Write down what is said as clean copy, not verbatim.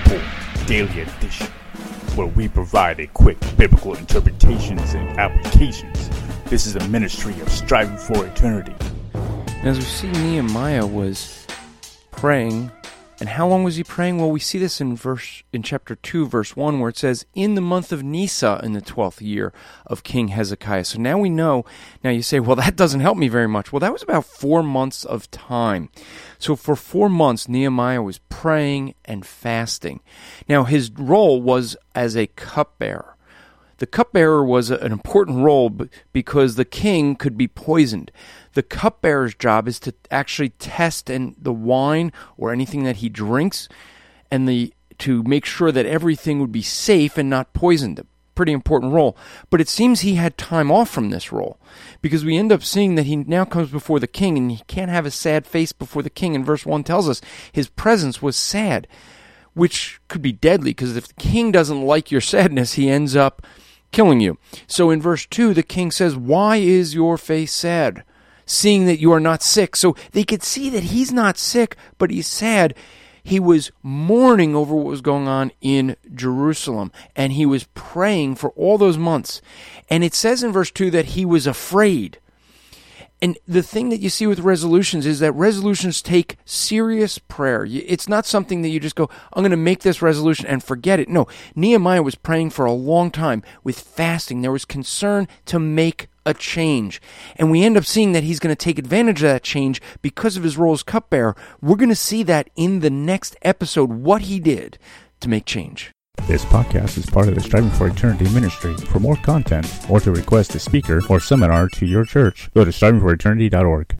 Report Daily Edition, where we provide a quick biblical interpretations and applications. This is a ministry of striving for eternity. As we see, Nehemiah was praying. And how long was he praying? Well, we see this in chapter 2, verse 1, where it says, in the month of Nisan, in the 12th year of King Hezekiah. So now we know. Now you say, well, that doesn't help me very much. Well, that was about 4 months of time. So for 4 months, Nehemiah was praying and fasting. Now his role was as a cupbearer. The cupbearer was an important role because the king could be poisoned. The cupbearer's job is to actually test the wine or anything that he drinks, and to make sure that everything would be safe and not poisoned. A pretty important role. But it seems he had time off from this role, because we end up seeing that he now comes before the king, and he can't have a sad face before the king. And verse 1 tells us his presence was sad, which could be deadly, because if the king doesn't like your sadness, he ends up killing you. So in verse 2, the king says, why is your face sad, seeing that you are not sick? So they could see that he's not sick, but he's sad. He was mourning over what was going on in Jerusalem, and he was praying for all those months. And it says in verse 2 that he was afraid. And the thing that you see with resolutions is that resolutions take serious prayer. It's not something that you just go, I'm going to make this resolution and forget it. No, Nehemiah was praying for a long time with fasting. There was concern to make a change. And we end up seeing that he's going to take advantage of that change because of his role as cupbearer. We're going to see that in the next episode, what he did to make change. This podcast is part of the Striving for Eternity ministry. For more content, or to request a speaker or seminar to your church, go to strivingforeternity.org.